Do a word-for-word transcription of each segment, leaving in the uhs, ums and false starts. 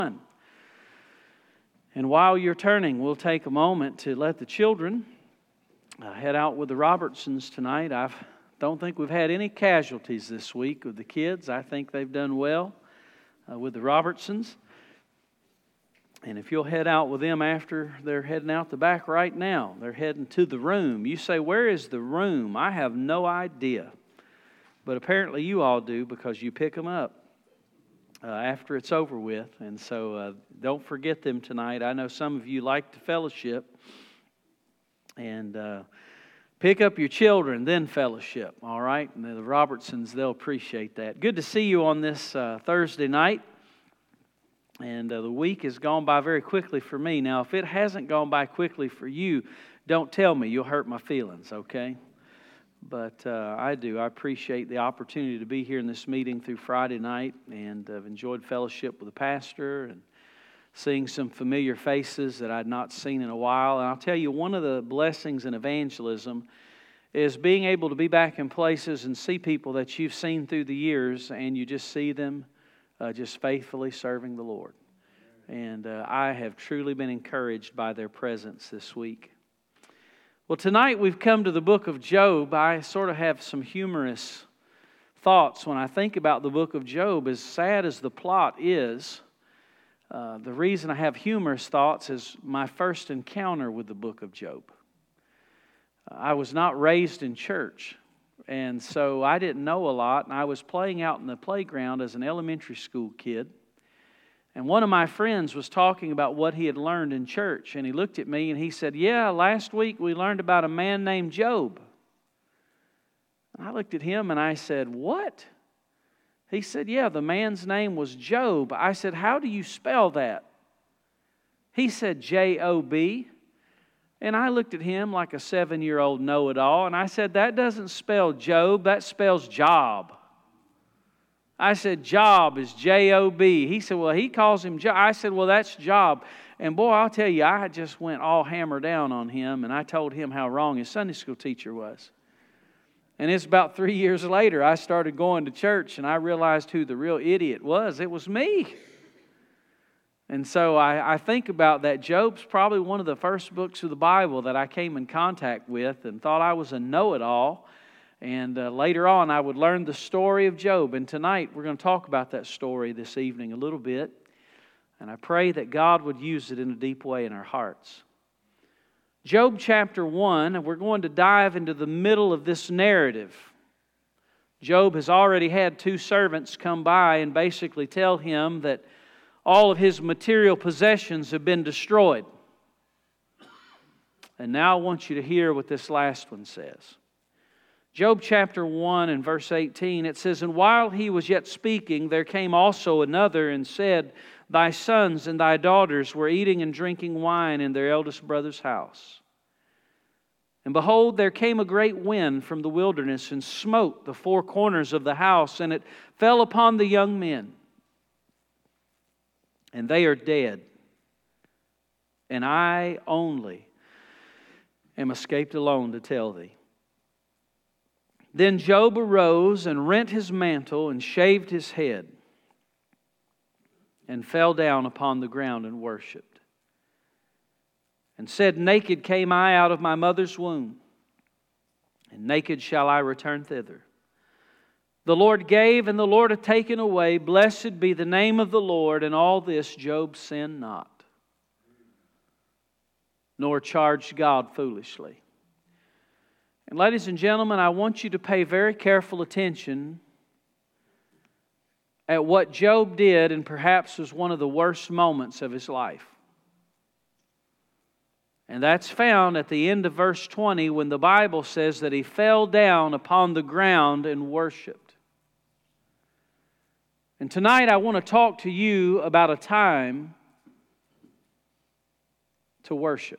And while you're turning, we'll take a moment to let the children uh, head out with the Robertsons tonight. I don't think we've had any casualties this week with the kids. I think they've done well uh, with the Robertsons. And if you'll head out with them after they're heading out the back right now, they're heading to the room. You say, where is the room? I have no idea. But apparently you all do, because you pick them up Uh, after it's over with. And so uh, don't forget them tonight. I know some of you like to fellowship. And uh, pick up your children, then fellowship. All right? And the Robertsons, they'll appreciate that. Good to see you on this uh, Thursday night. And uh, the week has gone by very quickly for me. Now, if it hasn't gone by quickly for you, don't tell me. You'll hurt my feelings, okay? But uh, I do. I appreciate the opportunity to be here in this meeting through Friday night, and I've enjoyed fellowship with the pastor and seeing some familiar faces that I'd not seen in a while. And I'll tell you, one of the blessings in evangelism is being able to be back in places and see people that you've seen through the years, and you just see them uh, just faithfully serving the Lord. And uh, I have truly been encouraged by their presence this week. Well, tonight we've come to the book of Job. I sort of have some humorous thoughts when I think about the book of Job. As sad as the plot is, uh, the reason I have humorous thoughts is my first encounter with the book of Job. I was not raised in church, and so I didn't know a lot, and I was playing out in the playground as an elementary school kid. And one of my friends was talking about what he had learned in church. And he looked at me and he said, yeah, last week we learned about a man named Job. And I looked at him and I said, what? He said, yeah, the man's name was Job. I said, how do you spell that? He said, J O B. And I looked at him like a seven-year-old know-it-all. And I said, that doesn't spell Job, that spells job. I said, job is J O B. He said, well, he calls him job. I said, well, that's job. And boy, I'll tell you, I just went all hammer down on him, and I told him how wrong his Sunday school teacher was. And it's about three years later, I started going to church, and I realized who the real idiot was. It was me. And so I, I think about that. Job's probably one of the first books of the Bible that I came in contact with and thought I was a know-it-all. And uh, later on, I would learn the story of Job. And tonight, we're going to talk about that story this evening a little bit. And I pray that God would use it in a deep way in our hearts. Job chapter one, and we're going to dive into the middle of this narrative. Job has already had two servants come by and basically tell him that all of his material possessions have been destroyed. And now I want you to hear what this last one says. Job chapter one and verse eighteen, it says, and while he was yet speaking, there came also another and said, thy sons and thy daughters were eating and drinking wine in their eldest brother's house. And behold, there came a great wind from the wilderness and smote the four corners of the house, and it fell upon the young men. And they are dead. And I only am escaped alone to tell thee. Then Job arose and rent his mantle and shaved his head and fell down upon the ground and worshipped. And said, naked came I out of my mother's womb, and naked shall I return thither. The Lord gave, and the Lord hath taken away. Blessed be the name of the Lord. And all this Job sinned not, nor charged God foolishly. And ladies and gentlemen, I want you to pay very careful attention at what Job did, and perhaps was one of the worst moments of his life. And that's found at the end of verse twenty, when the Bible says that he fell down upon the ground and worshiped. And tonight I want to talk to you about a time to worship.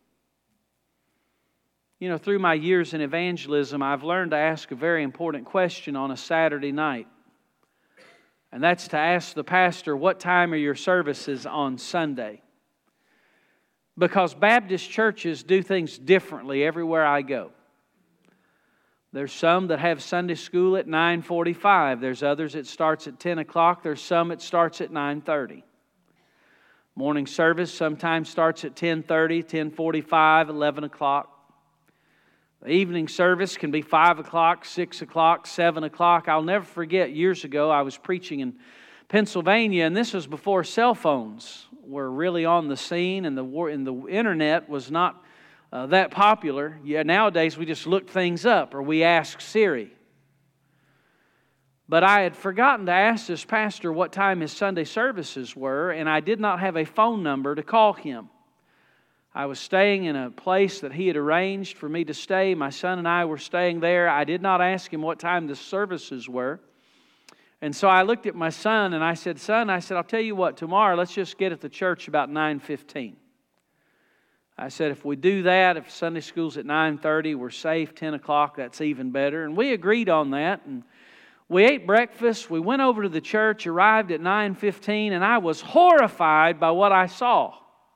You know, through my years in evangelism, I've learned to ask a very important question on a Saturday night. And that's to ask the pastor, what time are your services on Sunday? Because Baptist churches do things differently everywhere I go. There's some that have Sunday school at nine forty-five. There's others that starts at ten o'clock. There's some that starts at nine thirty. Morning service sometimes starts at ten thirty, ten forty-five, eleven o'clock. The evening service can be five o'clock, six o'clock, seven o'clock. I'll never forget, years ago I was preaching in Pennsylvania, and this was before cell phones were really on the scene, and the and the internet was not uh, that popular. Yeah, nowadays we just look things up or we ask Siri. But I had forgotten to ask this pastor what time his Sunday services were, and I did not have a phone number to call him. I was staying in a place that he had arranged for me to stay. My son and I were staying there. I did not ask him what time the services were. And so I looked at my son and I said, son, I said, I'll tell you what, tomorrow let's just get at the church about nine fifteen. I said, if we do that, if Sunday school's at nine thirty, we're safe, ten o'clock, that's even better. And we agreed on that. And we ate breakfast, we went over to the church, arrived at nine fifteen, and I was horrified by what I saw.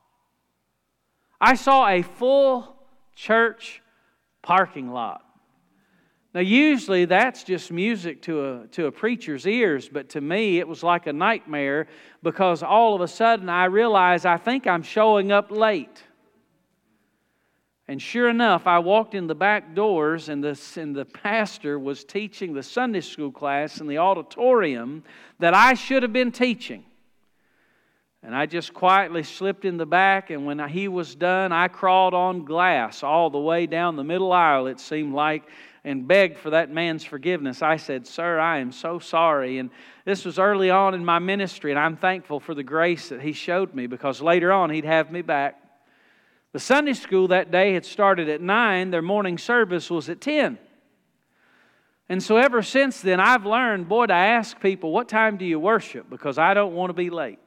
I saw a full church parking lot. Now usually that's just music to a, to a preacher's ears, but to me it was like a nightmare because all of a sudden I realized I think I'm showing up late. And sure enough, I walked in the back doors and the, and the pastor was teaching the Sunday school class in the auditorium that I should have been teaching. And I just quietly slipped in the back, and when he was done, I crawled on glass all the way down the middle aisle, it seemed like, and begged for that man's forgiveness. I said, sir, I am so sorry. And this was early on in my ministry, and I'm thankful for the grace that he showed me because later on he'd have me back. The Sunday school that day had started at nine. Their morning service was at ten. And so ever since then, I've learned, boy, to ask people, what time do you worship? Because I don't want to be late.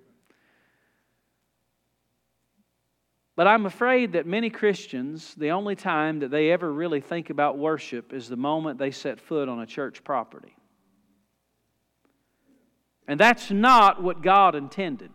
But I'm afraid that many Christians, the only time that they ever really think about worship is the moment they set foot on a church property. And that's not what God intended.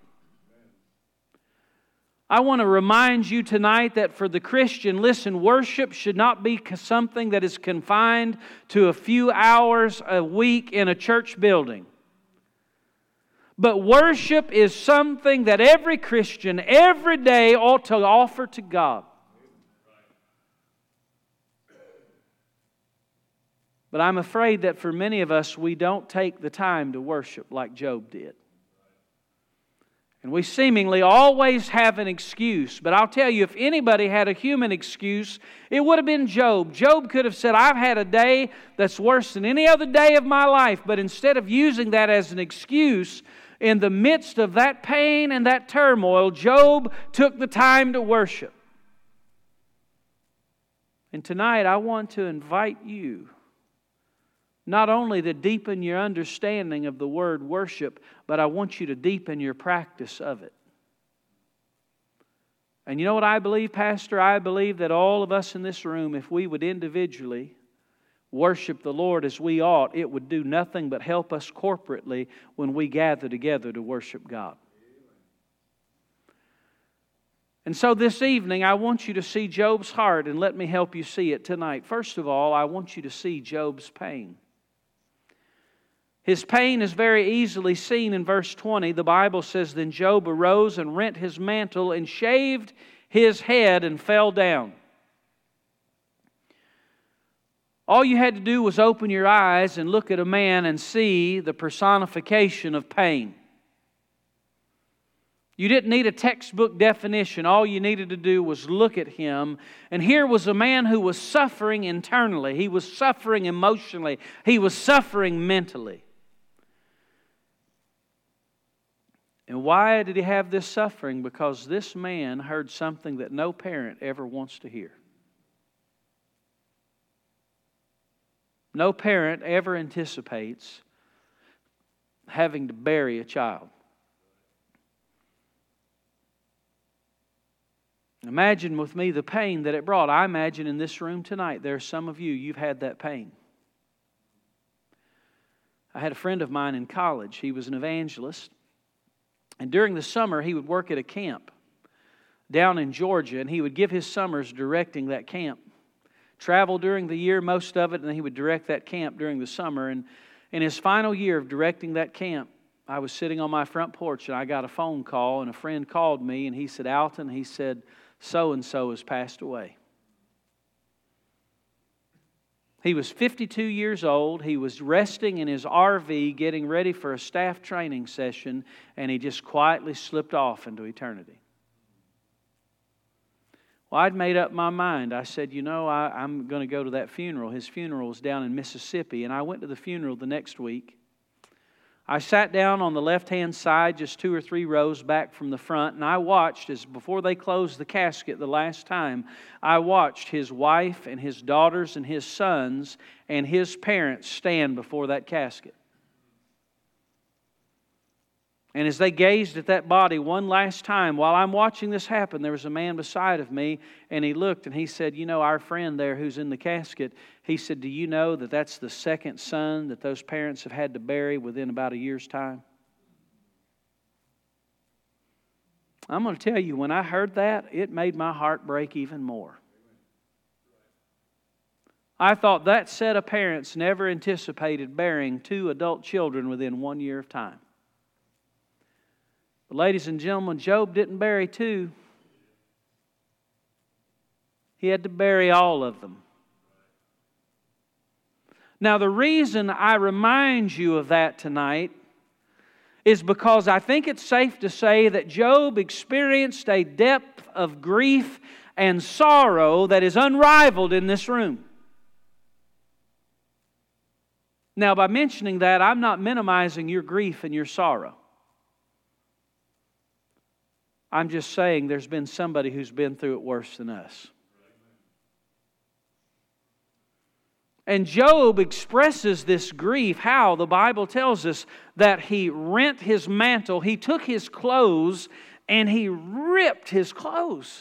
I want to remind you tonight that for the Christian, listen, worship should not be something that is confined to a few hours a week in a church building. But worship is something that every Christian every day ought to offer to God. But I'm afraid that for many of us, we don't take the time to worship like Job did. And we seemingly always have an excuse. But I'll tell you, if anybody had a human excuse, it would have been Job. Job could have said, I've had a day that's worse than any other day of my life. But instead of using that as an excuse, in the midst of that pain and that turmoil, Job took the time to worship. And tonight I want to invite you not only to deepen your understanding of the word worship, but I want you to deepen your practice of it. And you know what I believe, Pastor? I believe that all of us in this room, if we would individually worship the Lord as we ought, it would do nothing but help us corporately when we gather together to worship God. And so this evening, I want you to see Job's heart, and let me help you see it tonight. First of all, I want you to see Job's pain. His pain is very easily seen in verse twenty. The Bible says, then Job arose and rent his mantle and shaved his head and fell down. All you had to do was open your eyes and look at a man and see the personification of pain. You didn't need a textbook definition. All you needed to do was look at him. And here was a man who was suffering internally. He was suffering emotionally. He was suffering mentally. And why did he have this suffering? Because this man heard something that no parent ever wants to hear. No parent ever anticipates having to bury a child. Imagine with me the pain that it brought. I imagine in this room tonight, there are some of you, you've had that pain. I had a friend of mine in college. He was an evangelist. And during the summer, he would work at a camp down in Georgia, and he would give his summers directing that camp. Travel during the year, most of it, and then he would direct that camp during the summer. And in his final year of directing that camp, I was sitting on my front porch and I got a phone call, and a friend called me and he said, Alton, he said, so-and-so has passed away. He was fifty-two years old. He was resting in his R V getting ready for a staff training session, and he just quietly slipped off into eternity. Well, I'd made up my mind. I said, you know, I, I'm going to go to that funeral. His funeral was down in Mississippi, and I went to the funeral the next week. I sat down on the left-hand side, just two or three rows back from the front, and I watched as before they closed the casket the last time, I watched his wife and his daughters and his sons and his parents stand before that casket. And as they gazed at that body one last time, while I'm watching this happen, there was a man beside of me, and he looked and he said, you know, our friend there who's in the casket, he said, do you know that that's the second son that those parents have had to bury within about a year's time? I'm going to tell you, when I heard that, it made my heart break even more. I thought that set of parents never anticipated burying two adult children within one year of time. But ladies and gentlemen, Job didn't bury two. He had to bury all of them. Now, the reason I remind you of that tonight is because I think it's safe to say that Job experienced a depth of grief and sorrow that is unrivaled in this room. Now, by mentioning that, I'm not minimizing your grief and your sorrow. I'm just saying there's been somebody who's been through it worse than us. And Job expresses this grief. How? The Bible tells us that he rent his mantle, he took his clothes, and he ripped his clothes.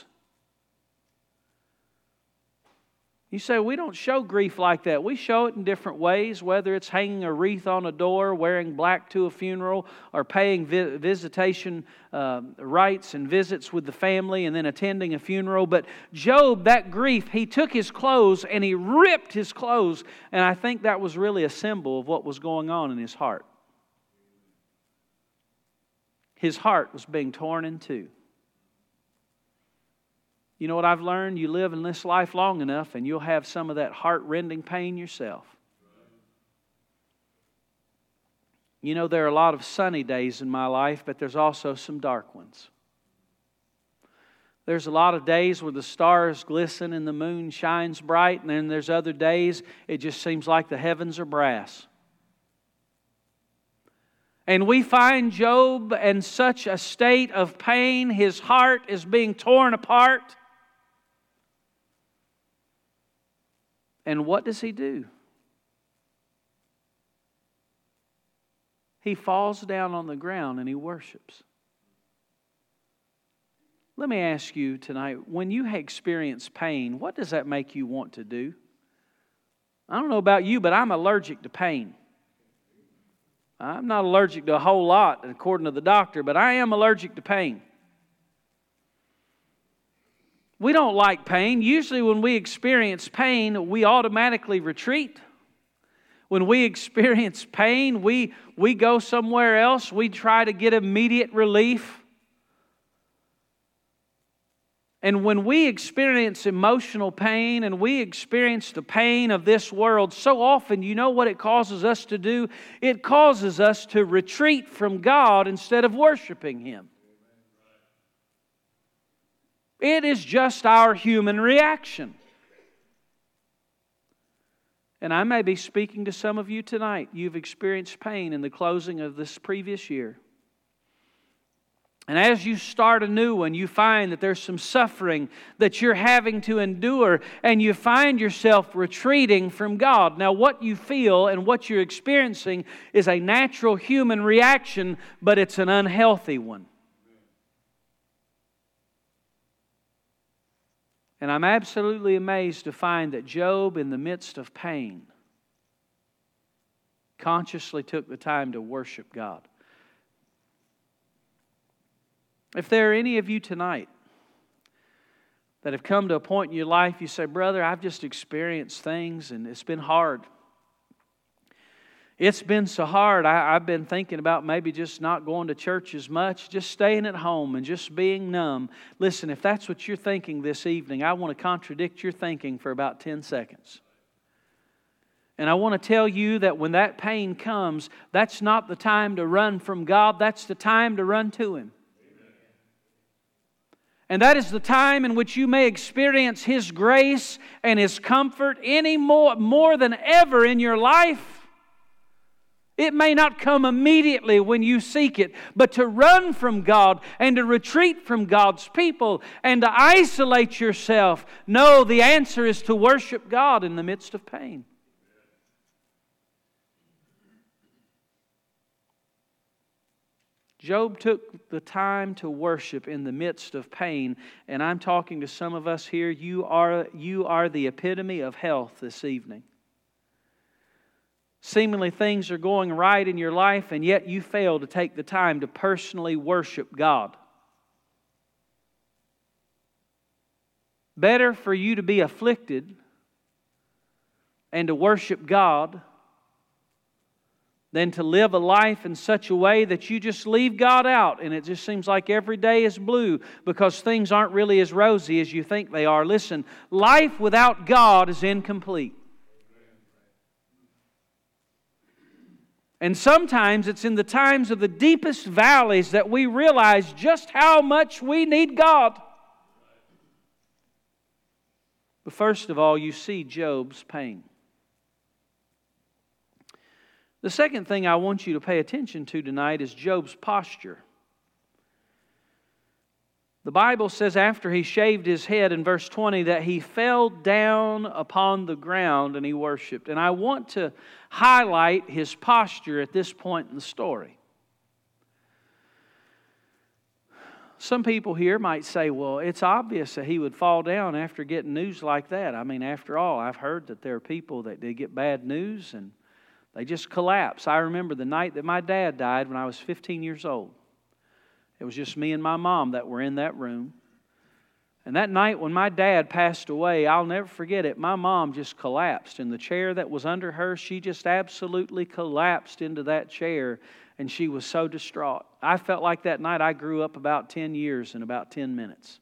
You say, we don't show grief like that. We show it in different ways, whether it's hanging a wreath on a door, wearing black to a funeral, or paying vi- visitation uh, rites and visits with the family and then attending a funeral. But Job, that grief, he took his clothes and he ripped his clothes. And I think that was really a symbol of what was going on in his heart. His heart was being torn in two. You know what I've learned? You live in this life long enough and you'll have some of that heart-rending pain yourself. You know, there are a lot of sunny days in my life, but there's also some dark ones. There's a lot of days where the stars glisten and the moon shines bright, and then there's other days it just seems like the heavens are brass. And we find Job in such a state of pain. His heart is being torn apart. And what does he do? He falls down on the ground and he worships. Let me ask you tonight, when you experience pain, what does that make you want to do? I don't know about you, but I'm allergic to pain. I'm not allergic to a whole lot, according to the doctor, but I am allergic to pain. We don't like pain. Usually when we experience pain, we automatically retreat. When we experience pain, we, we go somewhere else. We try to get immediate relief. And when we experience emotional pain and we experience the pain of this world, so often, you know what it causes us to do? It causes us to retreat from God instead of worshiping Him. It is just our human reaction. And I may be speaking to some of you tonight. You've experienced pain in the closing of this previous year. And as you start a new one, you find that there's some suffering that you're having to endure, and you find yourself retreating from God. Now, what you feel and what you're experiencing is a natural human reaction, but it's an unhealthy one. And I'm absolutely amazed to find that Job, in the midst of pain, consciously took the time to worship God. If there are any of you tonight that have come to a point in your life, you say, brother, I've just experienced things and it's been hard. It's been so hard. I, I've been thinking about maybe just not going to church as much, just staying at home and just being numb. Listen, if that's what you're thinking this evening, I want to contradict your thinking for about ten seconds. And I want to tell you that when that pain comes, that's not the time to run from God. That's the time to run to Him. And that is the time in which you may experience His grace and His comfort any more, more than ever in your life. It may not come immediately when you seek it, but to run from God and to retreat from God's people and to isolate yourself. No, the answer is to worship God in the midst of pain. Job took the time to worship in the midst of pain, and I'm talking to some of us here. You are, you are the epitome of health this evening. Seemingly things are going right in your life, and yet you fail to take the time to personally worship God. Better for you to be afflicted and to worship God than to live a life in such a way that you just leave God out and it just seems like every day is blue because things aren't really as rosy as you think they are. Listen, life without God is incomplete. And sometimes it's in the times of the deepest valleys that we realize just how much we need God. But first of all, you see Job's pain. The second thing I want you to pay attention to tonight is Job's posture. The Bible says after he shaved his head in verse twenty that he fell down upon the ground and he worshiped. And I want to highlight his posture at this point in the story. Some people here might say, well, it's obvious that he would fall down after getting news like that. I mean, after all, I've heard that there are people that they get bad news and they just collapse. I remember the night that my dad died when I was fifteen years old. It was just me and my mom that were in that room. And that night when my dad passed away, I'll never forget it. My mom just collapsed. In the chair that was under her, she just absolutely collapsed into that chair. And she was so distraught. I felt like that night I grew up about ten years in about ten minutes.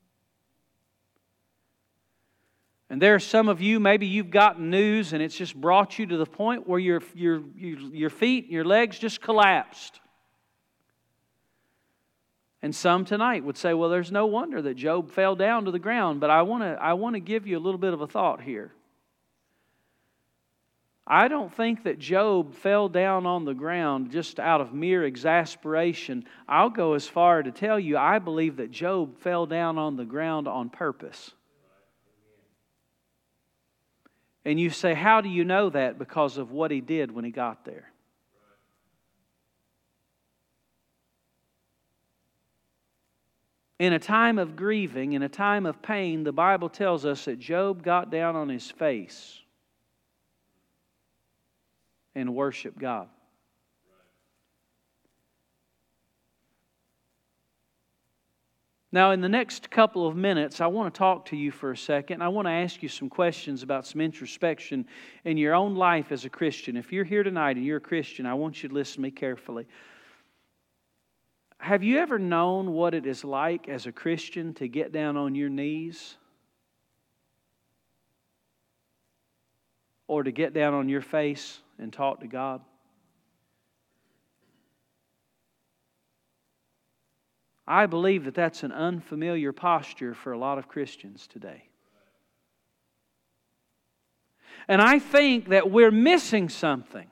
And there are some of you, maybe you've gotten news and it's just brought you to the point where your, your, your, your feet and your legs just collapsed. And some tonight would say, well, there's no wonder that Job fell down to the ground. But I want to I want to give you a little bit of a thought here. I don't think that Job fell down on the ground just out of mere exasperation. I'll go as far to tell you, I believe that Job fell down on the ground on purpose. And you say, how do you know that? Because of what he did when he got there. In a time of grieving, in a time of pain, the Bible tells us that Job got down on his face and worshiped God. Now, in the next couple of minutes, I want to talk to you for a second. I want to ask you some questions about some introspection in your own life as a Christian. If you're here tonight and you're a Christian, I want you to listen to me carefully. Have you ever known what it is like as a Christian to get down on your knees? Or to get down on your face and talk to God? I believe that that's an unfamiliar posture for a lot of Christians today. And I think that we're missing something.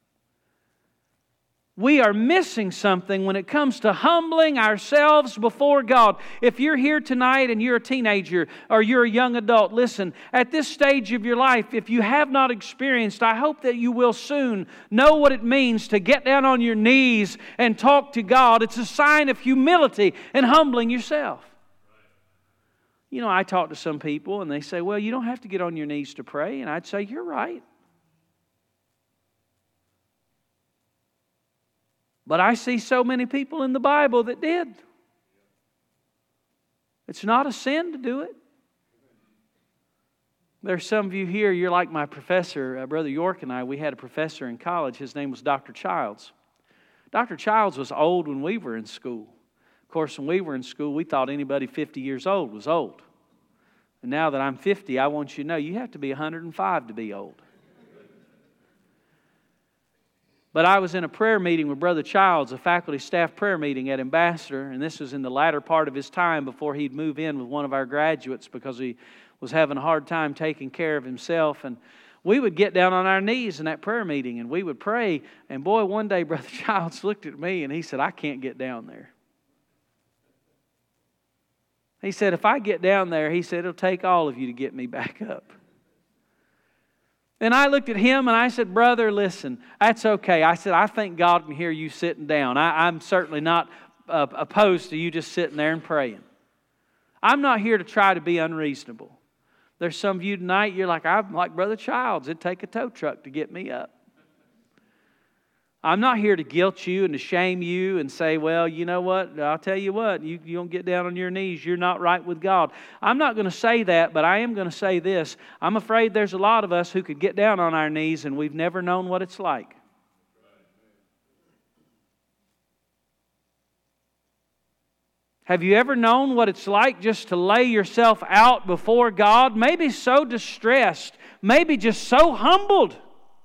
We are missing something when it comes to humbling ourselves before God. If you're here tonight and you're a teenager or you're a young adult, listen, at this stage of your life, if you have not experienced, I hope that you will soon know what it means to get down on your knees and talk to God. It's a sign of humility and humbling yourself. You know, I talk to some people and they say, well, you don't have to get on your knees to pray. And I'd say, you're right. But I see so many people in the Bible that did. It's not a sin to do it. There's some of you here, you're like my professor, uh, Brother York and I. We had a professor in college. His name was Doctor Childs. Doctor Childs was old when we were in school. Of course, when we were in school, we thought anybody fifty years old was old. And now that I'm fifty, I want you to know you have to be one hundred five to be old. But I was in a prayer meeting with Brother Childs, a faculty staff prayer meeting at Ambassador, and this was in the latter part of his time before he'd move in with one of our graduates because he was having a hard time taking care of himself. And we would get down on our knees in that prayer meeting and we would pray. And boy, one day Brother Childs looked at me and he said, I can't get down there. He said, if I get down there, he said, it'll take all of you to get me back up. And I looked at him and I said, brother, listen, that's okay. I said, I think God can hear you sitting down. I, I'm certainly not uh, opposed to you just sitting there and praying. I'm not here to try to be unreasonable. There's some of you tonight, you're like, I'm like Brother Childs. It'd take a tow truck to get me up. I'm not here to guilt you and to shame you and say, well, you know what? I'll tell you what, you, you don't get down on your knees. You're not right with God. I'm not going to say that, but I am going to say this. I'm afraid there's a lot of us who could get down on our knees and we've never known what it's like. Have you ever known what it's like just to lay yourself out before God? Maybe so distressed, maybe just so humbled.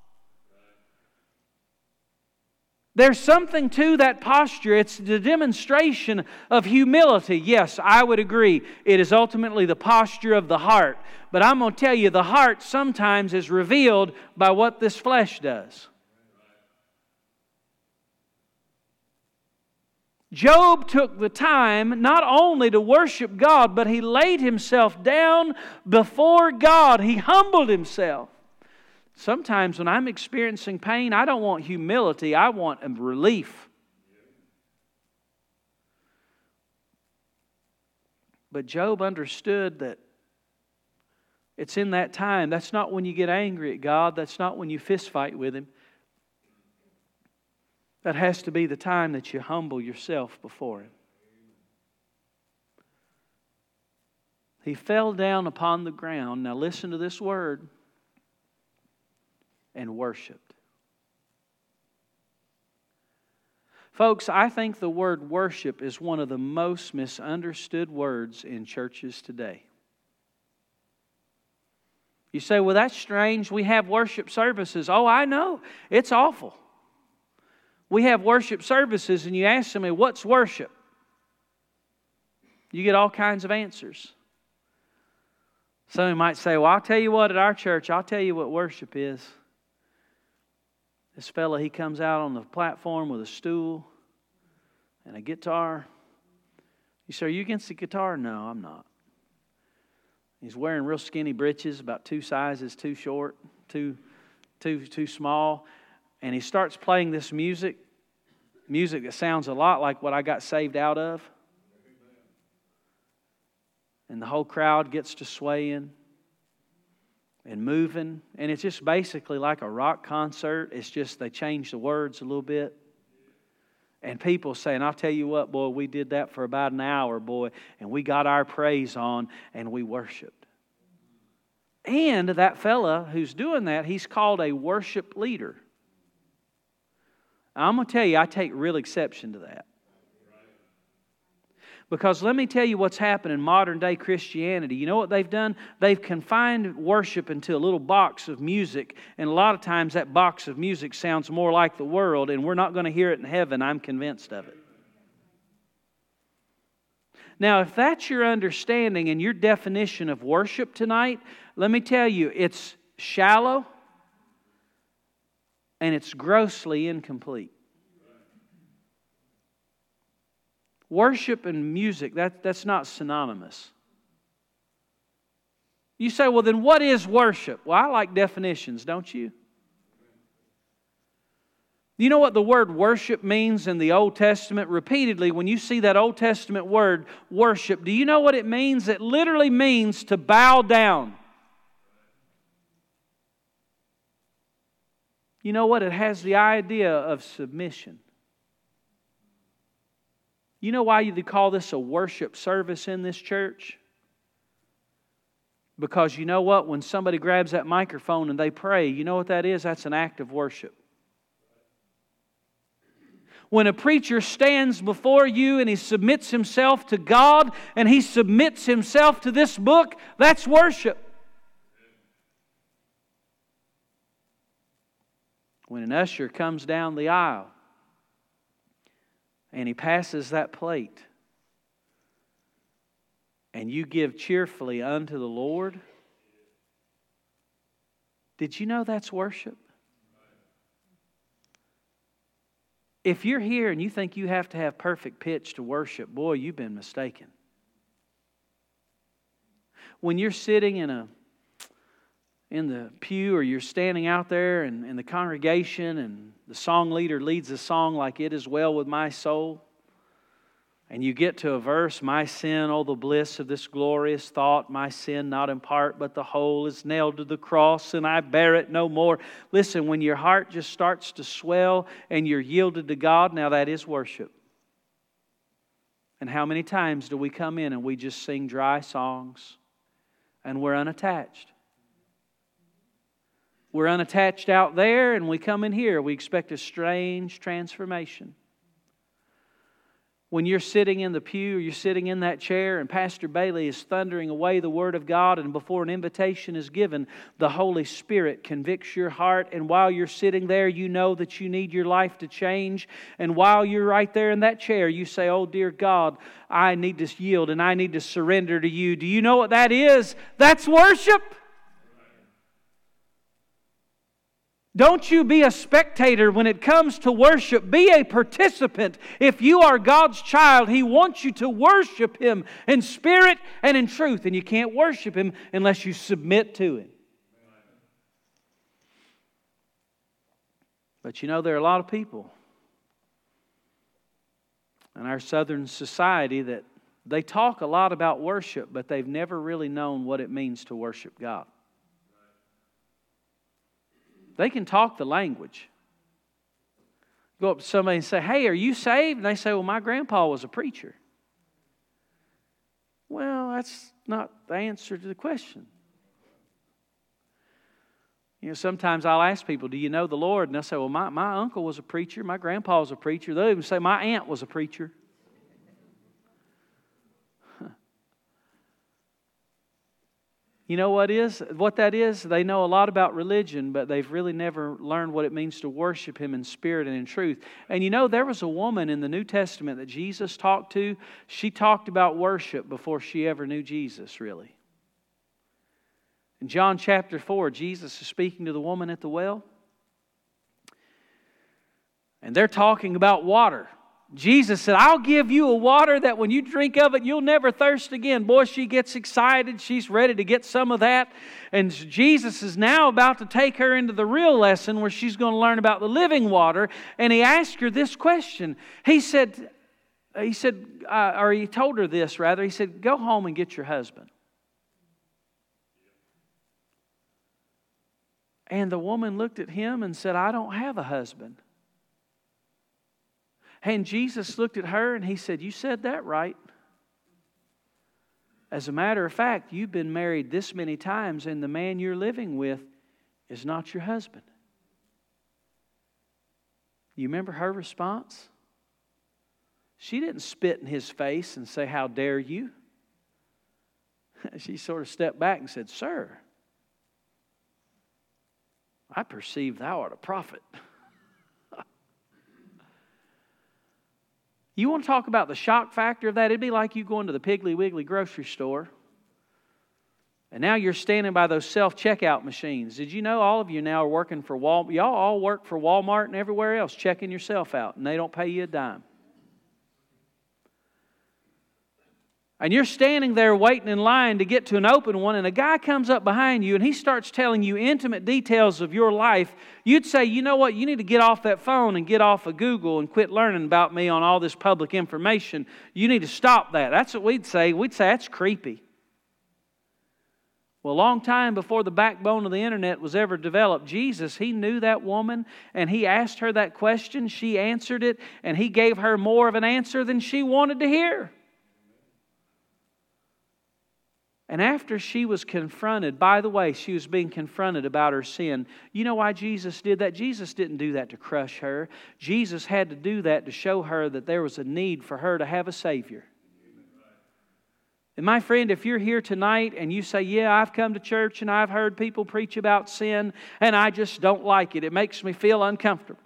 There's something to that posture. It's the demonstration of humility. Yes, I would agree. It is ultimately the posture of the heart. But I'm going to tell you, the heart sometimes is revealed by what this flesh does. Job took the time not only to worship God, but he laid himself down before God. He humbled himself. Sometimes when I'm experiencing pain, I don't want humility, I want relief. But Job understood that it's in that time. That's not when you get angry at God. That's not when you fist fight with Him. That has to be the time that you humble yourself before Him. He fell down upon the ground. Now listen to this word. And worshiped. Folks, I think the word worship is one of the most misunderstood words in churches today. You say, well, that's strange. We have worship services. Oh, I know. It's awful. We have worship services and you ask somebody, what's worship? You get all kinds of answers. Somebody might say, well, I'll tell you what, at our church, I'll tell you what worship is. This fella, he comes out on the platform with a stool and a guitar. You say, are you against the guitar? No, I'm not. He's wearing real skinny breeches, about two sizes too short, too, too, too small. And he starts playing this music, music that sounds a lot like what I got saved out of. And the whole crowd gets to swaying and moving. And it's just basically like a rock concert. It's just they change the words a little bit. And people saying, I'll tell you what, boy, we did that for about an hour, boy, and we got our praise on and we worshiped. And that fella who's doing that, he's called a worship leader. I'm going to tell you, I take real exception to that. Because let me tell you what's happened in modern day Christianity. You know what they've done? They've confined worship into a little box of music. And a lot of times that box of music sounds more like the world. And we're not going to hear it in heaven. I'm convinced of it. Now, if that's your understanding and your definition of worship tonight, let me tell you, it's shallow and it's grossly incomplete. Worship and music, that, that's not synonymous. You say, well, then what is worship? Well, I like definitions, don't you? You know what the word worship means in the Old Testament? Repeatedly, when you see that Old Testament word, worship, do you know what it means? It literally means to bow down. You know what? It has the idea of submission. You know why they call this a worship service in this church? Because you know what? When somebody grabs that microphone and they pray, you know what that is? That's an act of worship. When a preacher stands before you and he submits himself to God and he submits himself to this book, that's worship. When an usher comes down the aisle and he passes that plate and you give cheerfully unto the Lord, did you know that's worship? If you're here and you think you have to have perfect pitch to worship, boy, you've been mistaken. When you're sitting in a in the pew or you're standing out there in, in the congregation and the song leader leads a song like "It Is Well With My Soul," and you get to a verse, "My sin, oh the bliss of this glorious thought, my sin not in part but the whole is nailed to the cross and I bear it no more." Listen, when your heart just starts to swell and you're yielded to God, now that is worship. And how many times do we come in and we just sing dry songs and we're unattached? We're unattached out there and we come in here. We expect a strange transformation. When you're sitting in the pew or you're sitting in that chair and Pastor Bailey is thundering away the Word of God, and before an invitation is given, the Holy Spirit convicts your heart, and while you're sitting there, you know that you need your life to change. And while you're right there in that chair, you say, "Oh dear God, I need to yield and I need to surrender to You." Do you know what that is? That's worship. Don't you be a spectator when it comes to worship. Be a participant. If you are God's child, He wants you to worship Him in spirit and in truth. And you can't worship Him unless you submit to Him. But you know, there are a lot of people in our southern society that they talk a lot about worship, but they've never really known what it means to worship God. They can talk the language. Go up to somebody and say, "Hey, are you saved?" And they say, "Well, my grandpa was a preacher." Well, that's not the answer to the question. You know, sometimes I'll ask people, "Do you know the Lord?" And they'll say, "Well, my, my uncle was a preacher. My grandpa was a preacher." They'll even say, "My aunt was a preacher." You know what is? What that is? They know a lot about religion, but they've really never learned what it means to worship Him in spirit and in truth. And you know, there was a woman in the New Testament that Jesus talked to. She talked about worship before she ever knew Jesus, really. In John chapter four, Jesus is speaking to the woman at the well. And they're talking about water. Jesus said, "I'll give you a water that when you drink of it, you'll never thirst again." Boy, she gets excited. She's ready to get some of that. And Jesus is now about to take her into the real lesson where she's going to learn about the living water. And He asked her this question. He said, he said, uh, or He told her this rather. He said, "Go home and get your husband." And the woman looked at Him and said, "I don't have a husband." And Jesus looked at her and He said, "You said that right. As a matter of fact, you've been married this many times and the man you're living with is not your husband." You remember her response? She didn't spit in His face and say, "How dare you?" She sort of stepped back and said, "Sir, I perceive thou art a prophet." You want to talk about the shock factor of that? It'd be like you going to the Piggly Wiggly grocery store, and now you're standing by those self-checkout machines. Did you know all of you now are working for Walmart? Y'all all work for Walmart and everywhere else, checking yourself out, and they don't pay you a dime. And you're standing there waiting in line to get to an open one, and a guy comes up behind you and he starts telling you intimate details of your life. You'd say, "You know what? You need to get off that phone and get off of Google and quit learning about me on all this public information. You need to stop that." That's what we'd say. We'd say, "That's creepy." Well, a long time before the backbone of the internet was ever developed, Jesus, He knew that woman and He asked her that question. She answered it, and He gave her more of an answer than she wanted to hear. And after she was confronted, by the way, she was being confronted about her sin. You know why Jesus did that? Jesus didn't do that to crush her. Jesus had to do that to show her that there was a need for her to have a Savior. And my friend, if you're here tonight and you say, yeah, I've come to church and I've heard people preach about sin and I just don't like it. It makes me feel uncomfortable.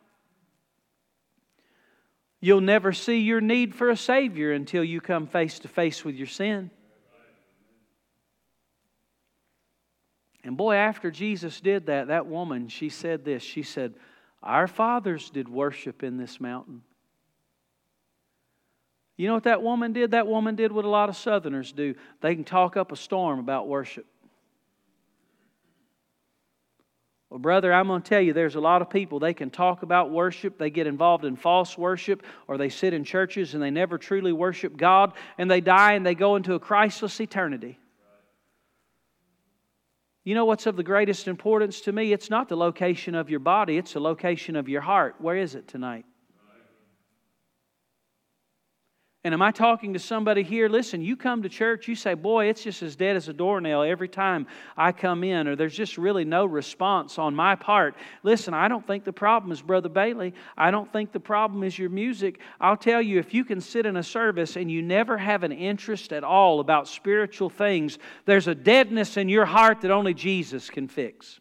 You'll never see your need for a Savior until you come face to face with your sin. And boy, after Jesus did that, that woman, she said this. She said, our fathers did worship in this mountain. You know what that woman did? That woman did what a lot of Southerners do. They can talk up a storm about worship. Well, brother, I'm going to tell you, there's a lot of people, they can talk about worship, they get involved in false worship, or they sit in churches and they never truly worship God, and they die and they go into a Christless eternity. You know what's of the greatest importance to me? It's not the location of your body, it's the location of your heart. Where is it tonight? And am I talking to somebody here? Listen, you come to church, you say, boy, it's just as dead as a doornail every time I come in, or there's just really no response on my part. Listen, I don't think the problem is Brother Bailey. I don't think the problem is your music. I'll tell you, if you can sit in a service and you never have an interest at all about spiritual things, there's a deadness in your heart that only Jesus can fix.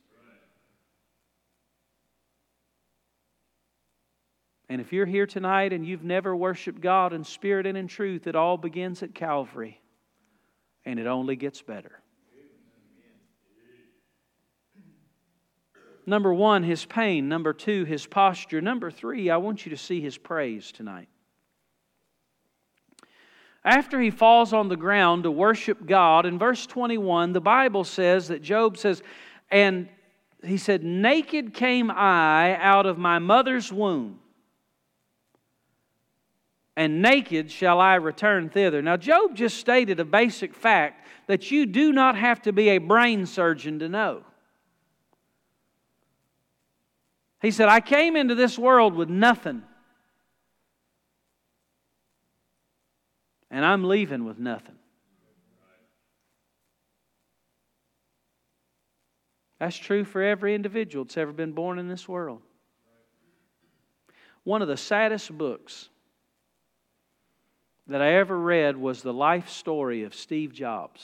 And if you're here tonight and you've never worshiped God in spirit and in truth, it all begins at Calvary. And it only gets better. Number one, His pain. Number two, His posture. Number three, I want you to see His praise tonight. After he falls on the ground to worship God, in verse twenty-one, the Bible says that Job says, and he said, naked came I out of my mother's womb, and naked shall I return thither. Now, Job just stated a basic fact that you do not have to be a brain surgeon to know. He said, I came into this world with nothing, and I'm leaving with nothing. That's true for every individual that's ever been born in this world. One of the saddest books that I ever read was the life story of Steve Jobs.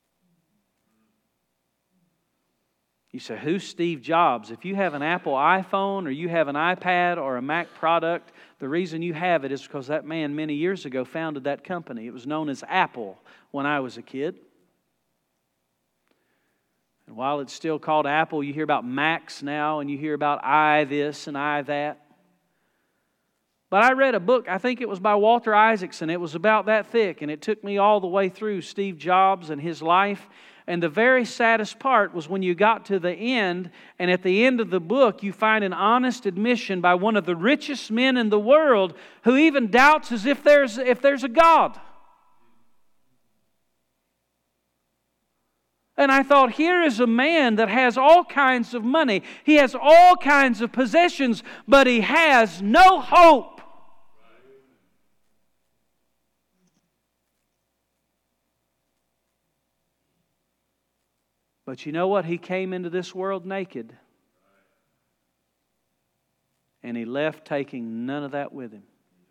You say, who's Steve Jobs? If you have an Apple iPhone or you have an iPad or a Mac product, the reason you have it is because that man many years ago founded that company. It was known as Apple when I was a kid. And while it's still called Apple, you hear about Macs now and you hear about I this and I that. But I read a book, I think it was by Walter Isaacson. It was about that thick, and it took me all the way through Steve Jobs and his life. And the very saddest part was when you got to the end, and at the end of the book, you find an honest admission by one of the richest men in the world who even doubts as if there's, if there's a God. And I thought, here is a man that has all kinds of money. He has all kinds of possessions, but he has no hope. But you know what? He came into this world naked. And he left taking none of that with him.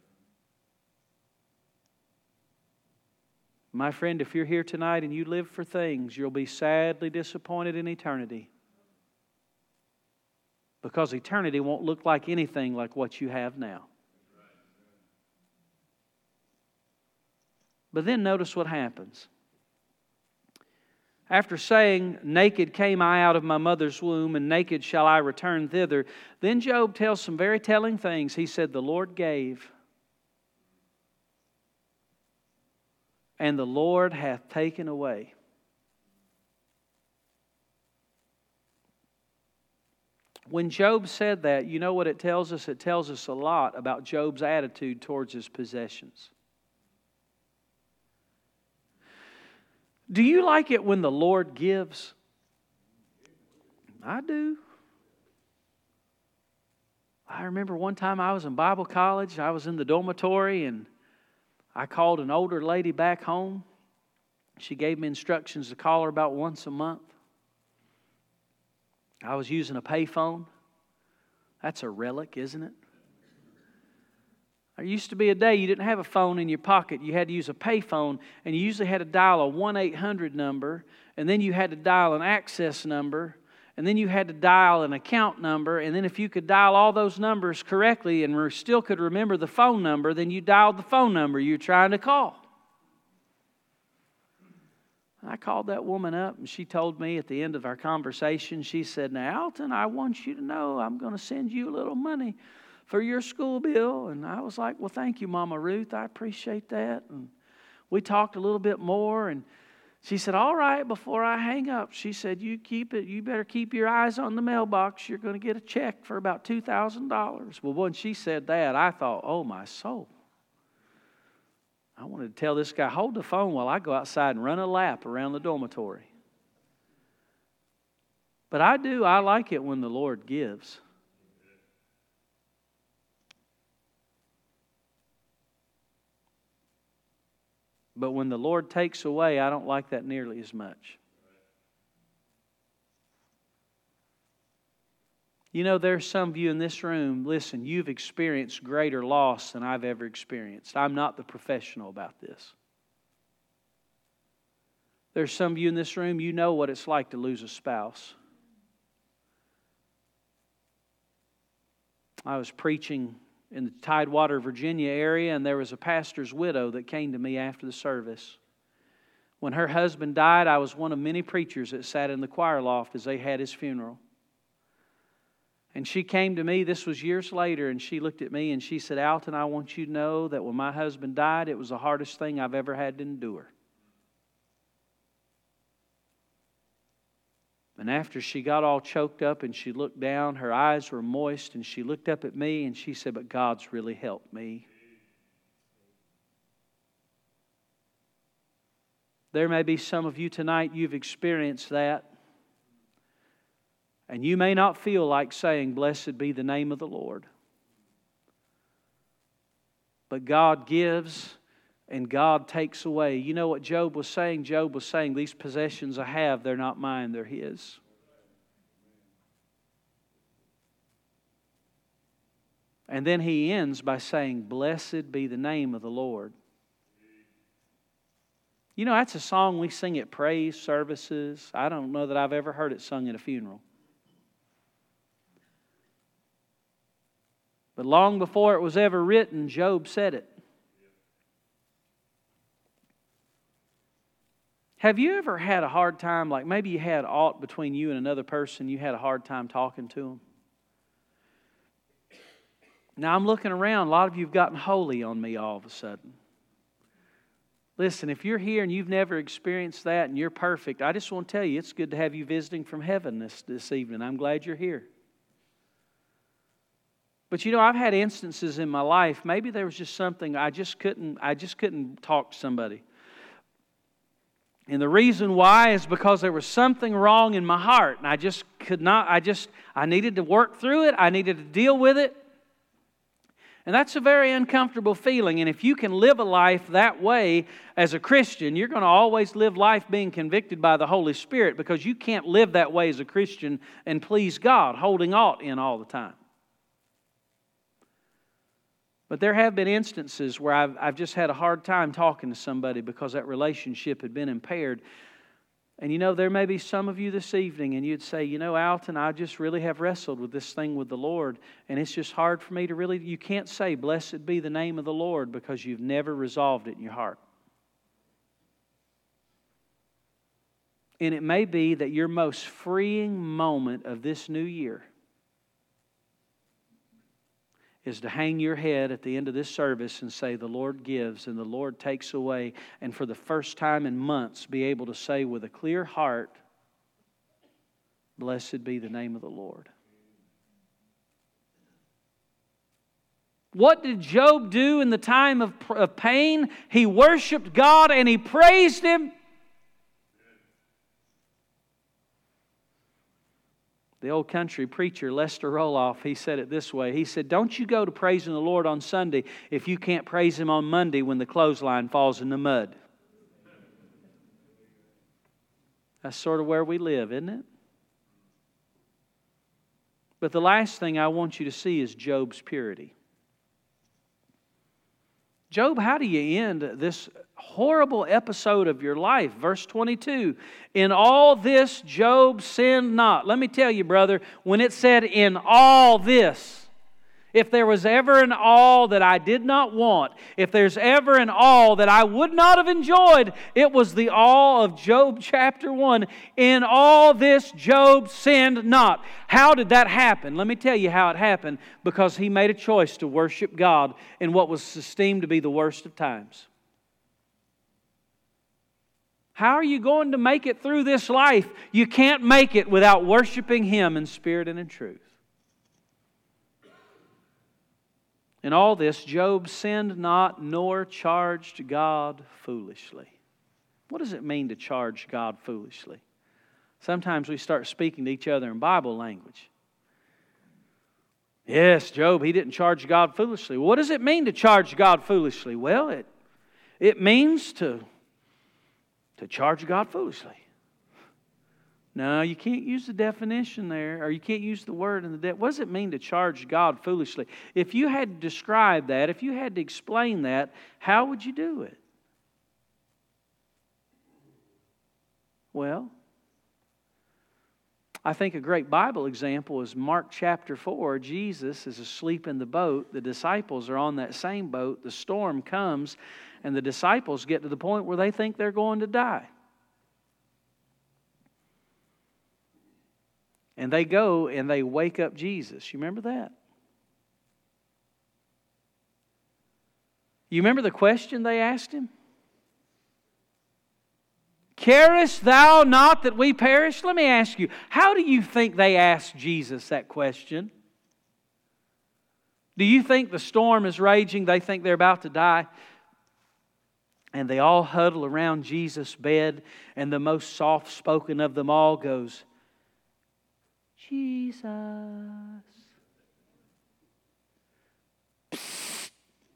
My friend, if you're here tonight and you live for things, you'll be sadly disappointed in eternity. Because eternity won't look like anything like what you have now. But then notice what happens. After saying, naked came I out of my mother's womb, and naked shall I return thither, then Job tells some very telling things. He said, the Lord gave, and the Lord hath taken away. When Job said that, you know what it tells us? It tells us a lot about Job's attitude towards his possessions. Do you like it when the Lord gives? I do. I remember one time I was in Bible college. I was in the dormitory and I called an older lady back home. She gave me instructions to call her about once a month. I was using a payphone. That's a relic, isn't it? There used to be a day you didn't have a phone in your pocket. You had to use a payphone, and you usually had to dial a one eight hundred number, and then you had to dial an access number, and then you had to dial an account number, and then if you could dial all those numbers correctly and still could remember the phone number, then you dialed the phone number you were trying to call. I called that woman up, and she told me at the end of our conversation, she said, "Now, Alton, I want you to know I'm going to send you a little money for your school bill." And I was like, "Well, thank you, Mama Ruth. I appreciate that." And we talked a little bit more, and she said, "All right, before I hang up," she said, "you keep it. You better keep your eyes on the mailbox. You're going to get a check for about two thousand dollars. Well, when she said that, I thought, oh, my soul. I wanted to tell this guy, hold the phone while I go outside and run a lap around the dormitory. But I do. I like it when the Lord gives. But when the Lord takes away, I don't like that nearly as much. You know, there's some of you in this room, listen, you've experienced greater loss than I've ever experienced. I'm not the professional about this. There's some of you in this room, you know what it's like to lose a spouse. I was preaching in the Tidewater, Virginia area, and there was a pastor's widow that came to me after the service. When her husband died, I was one of many preachers that sat in the choir loft as they had his funeral. And she came to me, this was years later, and she looked at me and she said, "Alton, I want you to know that when my husband died, it was the hardest thing I've ever had to endure." And after she got all choked up and she looked down, her eyes were moist, and she looked up at me and she said, "But God's really helped me." There may be some of you tonight, you've experienced that. And you may not feel like saying, "Blessed be the name of the Lord." But God gives and God takes away. You know what Job was saying? Job was saying, "These possessions I have, they're not mine, they're His." And then he ends by saying, "Blessed be the name of the Lord." You know, that's a song we sing at praise services. I don't know that I've ever heard it sung at a funeral. But long before it was ever written, Job said it. Have you ever had a hard time, like maybe you had aught between you and another person, you had a hard time talking to them? Now I'm looking around, a lot of you have gotten holy on me all of a sudden. Listen, if you're here and you've never experienced that and you're perfect, I just want to tell you, it's good to have you visiting from heaven this, this evening. I'm glad you're here. But you know, I've had instances in my life, maybe there was just something I just couldn't, I just couldn't talk to somebody. And the reason why is because there was something wrong in my heart. And I just could not, I just, I needed to work through it. I needed to deal with it. And that's a very uncomfortable feeling. And if you can live a life that way as a Christian, you're going to always live life being convicted by the Holy Spirit, because you can't live that way as a Christian and please God, holding aught in all the time. But there have been instances where I've, I've just had a hard time talking to somebody because that relationship had been impaired. And you know, there may be some of you this evening and you'd say, "You know, Alton, I just really have wrestled with this thing with the Lord. And it's just hard for me to really," you can't say, "Blessed be the name of the Lord," because you've never resolved it in your heart. And it may be that your most freeing moment of this new year is to hang your head at the end of this service and say, "The Lord gives and the Lord takes away." And for the first time in months, be able to say with a clear heart, "Blessed be the name of the Lord." What did Job do in the time of, of pain? He worshiped God and he praised Him. The old country preacher, Lester Roloff, he said it this way. He said, "Don't you go to praising the Lord on Sunday if you can't praise Him on Monday when the clothesline falls in the mud." That's sort of where we live, isn't it? But the last thing I want you to see is Job's purity. Job, how do you end this horrible episode of your life? Verse twenty-two, in all this Job sinned not. Let me tell you, brother, when it said in all this, if there was ever an all that I did not want, if there's ever an all that I would not have enjoyed, it was the all of Job chapter one. In all this Job sinned not. How did that happen? Let me tell you how it happened. Because he made a choice to worship God in what was esteemed to be the worst of times. How are you going to make it through this life? You can't make it without worshiping Him in spirit and in truth. In all this, Job sinned not, nor charged God foolishly. What does it mean to charge God foolishly? Sometimes we start speaking to each other in Bible language. Yes, Job, he didn't charge God foolishly. What does it mean to charge God foolishly? Well, it, it means to, to charge God foolishly. No, you can't use the definition there, or you can't use the word in the de- What does it mean to charge God foolishly? If you had to describe that, if you had to explain that, how would you do it? Well, I think a great Bible example is Mark chapter four. Jesus is asleep in the boat. The disciples are on that same boat. The storm comes, and the disciples get to the point where they think they're going to die. And they go and they wake up Jesus. You remember that? You remember the question they asked Him? Carest thou not that we perish? Let me ask you, how do you think they asked Jesus that question? Do you think the storm is raging? They think they're about to die? And they all huddle around Jesus' bed, and the most soft-spoken of them all goes, Jesus. Psst.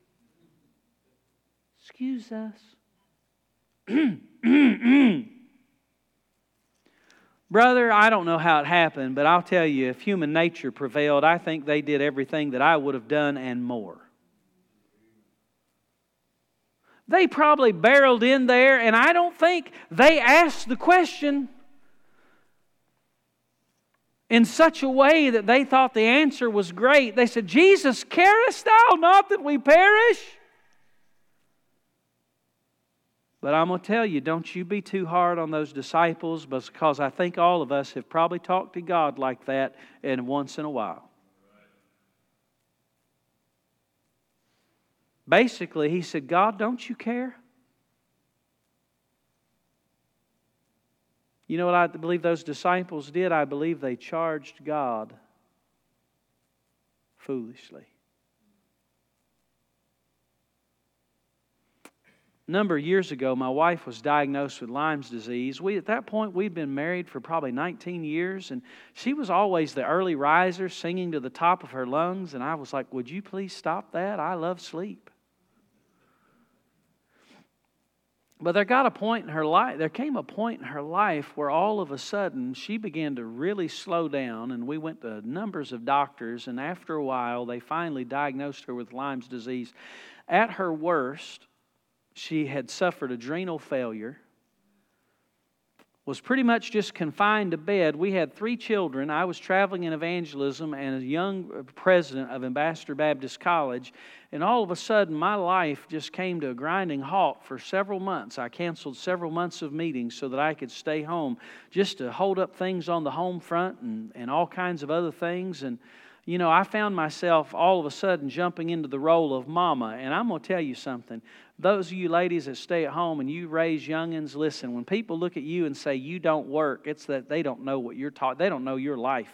Excuse us. Brother, I don't know how it happened, but I'll tell you, if human nature prevailed, I think they did everything that I would have done and more. They probably barreled in there, and I don't think they asked the question in such a way that they thought the answer was great. They said, Jesus, carest thou not that we perish? But I'm going to tell you, don't you be too hard on those disciples, because I think all of us have probably talked to God like that and once in a while. Basically, he said, God, don't you care? You know what I believe those disciples did? I believe they charged God foolishly. A number of years ago, my wife was diagnosed with Lyme's disease. We, at that point, we'd been married for probably nineteen years, and she was always the early riser, singing to the top of her lungs, and I was like, would you please stop that? I love sleep. But there got a point in her life, there came a point in her life where all of a sudden she began to really slow down, and we went to numbers of doctors, and after a while they finally diagnosed her with Lyme's disease. At her worst, she had suffered adrenal failure, was pretty much just confined to bed. We had three children. I was traveling in evangelism and a young president of Ambassador Baptist College. And all of a sudden, my life just came to a grinding halt for several months. I canceled several months of meetings so that I could stay home just to hold up things on the home front and, and all kinds of other things. And, you know, I found myself all of a sudden jumping into the role of mama. And I'm going to tell you something. Those of you ladies that stay at home and you raise youngins, listen, when people look at you and say you don't work, it's that they don't know what you're taught. They don't know your life.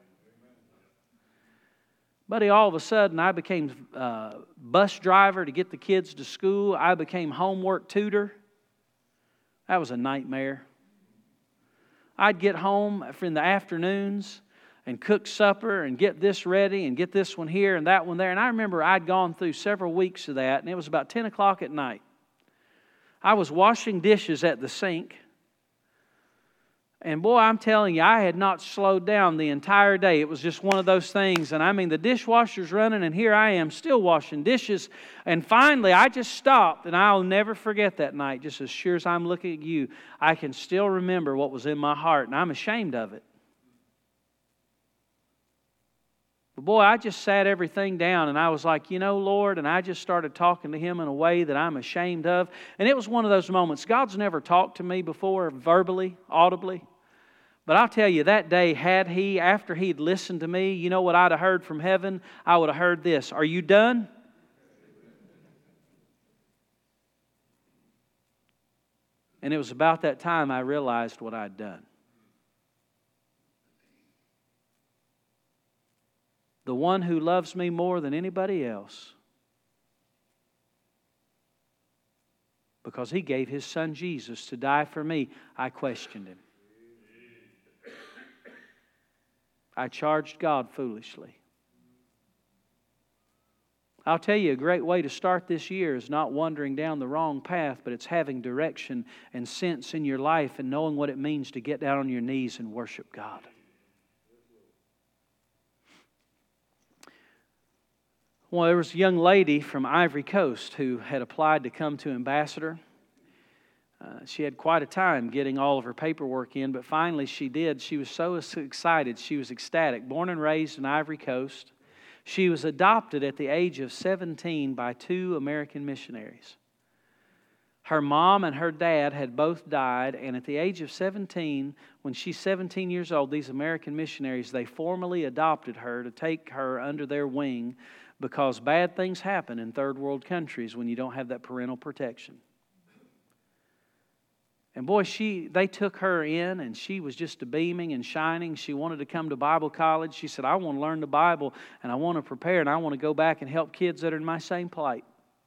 Buddy, all of a sudden I became uh, bus driver to get the kids to school. I became homework tutor. That was a nightmare. I'd get home in the afternoons and cook supper and get this ready and get this one here and that one there. And I remember I'd gone through several weeks of that, and it was about ten o'clock at night. I was washing dishes at the sink, And boy, I'm telling you, I had not slowed down the entire day. It was just one of those things. And I mean, the dishwasher's running, and here I am still washing dishes. And finally, I just stopped, and I'll never forget that night. Just as sure as I'm looking at you, I can still remember what was in my heart, and I'm ashamed of it. But boy, I just sat everything down, and I was like, you know, Lord, and I just started talking to Him in a way that I'm ashamed of. And it was one of those moments. God's never talked to me before verbally, audibly. But I'll tell you, that day, had He, after He'd listened to me, you know what I'd have heard from heaven? I would have heard this: are you done? And it was about that time I realized what I'd done. The one who loves me more than anybody else, because He gave His Son Jesus to die for me, I questioned Him. I charged God foolishly. I'll tell you, a great way to start this year is not wandering down the wrong path, but it's having direction and sense in your life and knowing what it means to get down on your knees and worship God. Well, there was a young lady from Ivory Coast who had applied to come to Ambassador. Uh, she had quite a time getting all of her paperwork in, but finally she did. She was so excited. She was ecstatic. Born and raised in Ivory Coast. She was adopted at the age of seventeen by two American missionaries. Her mom and her dad had both died, and at the age of seventeen, when she's seventeen years old, these American missionaries, they formally adopted her to take her under their wing, because bad things happen in third world countries when you don't have that parental protection. And boy, she they took her in, and she was just beaming and shining. She wanted to come to Bible college. She said, I want to learn the Bible, and I want to prepare, and I want to go back and help kids that are in my same plight.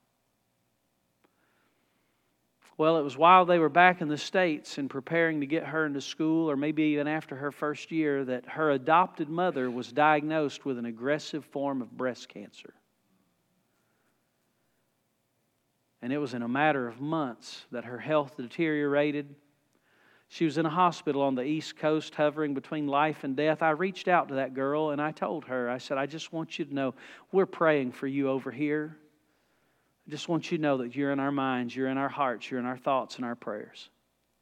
Well, it was while they were back in the States and preparing to get her into school, or maybe even after her first year, that her adopted mother was diagnosed with an aggressive form of breast cancer. And it was in a matter of months that her health deteriorated. She was in a hospital on the East Coast, hovering between life and death. I reached out to that girl and I told her, I said, I just want you to know we're praying for you over here. I just want you to know that you're in our minds, you're in our hearts, you're in our thoughts and our prayers.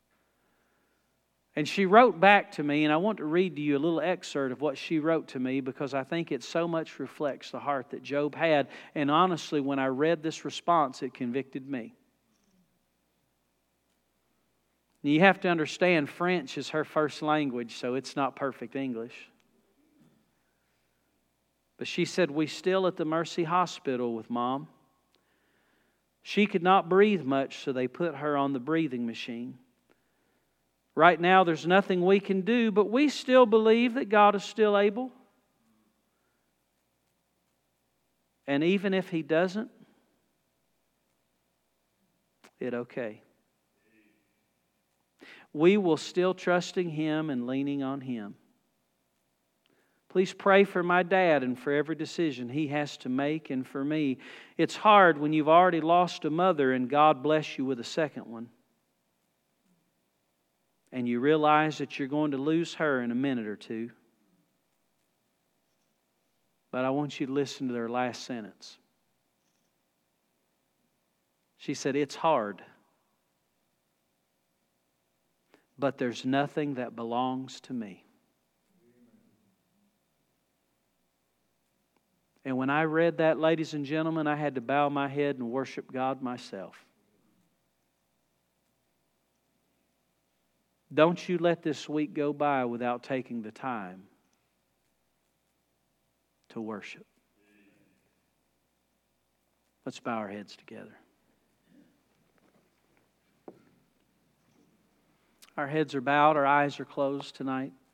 And she wrote back to me, and I want to read to you a little excerpt of what she wrote to me, because I think it so much reflects the heart that Job had. And honestly, when I read this response, it convicted me. You have to understand, French is her first language, so it's not perfect English. But she said, we still at the Mercy Hospital with Mom. She could not breathe much, so they put her on the breathing machine. Right now, there's nothing we can do, but we still believe that God is still able. And even if He doesn't, it's okay. We will still trusting Him and leaning on Him. Please pray for my dad and for every decision he has to make, and for me. It's hard when you've already lost a mother and God bless you with a second one. And you realize that you're going to lose her in a minute or two. But I want you to listen to their last sentence. She said, it's hard. But there's nothing that belongs to me. And when I read that, ladies and gentlemen, I had to bow my head and worship God myself. Don't you let this week go by without taking the time to worship. Let's bow our heads together. Our heads are bowed, our eyes are closed tonight.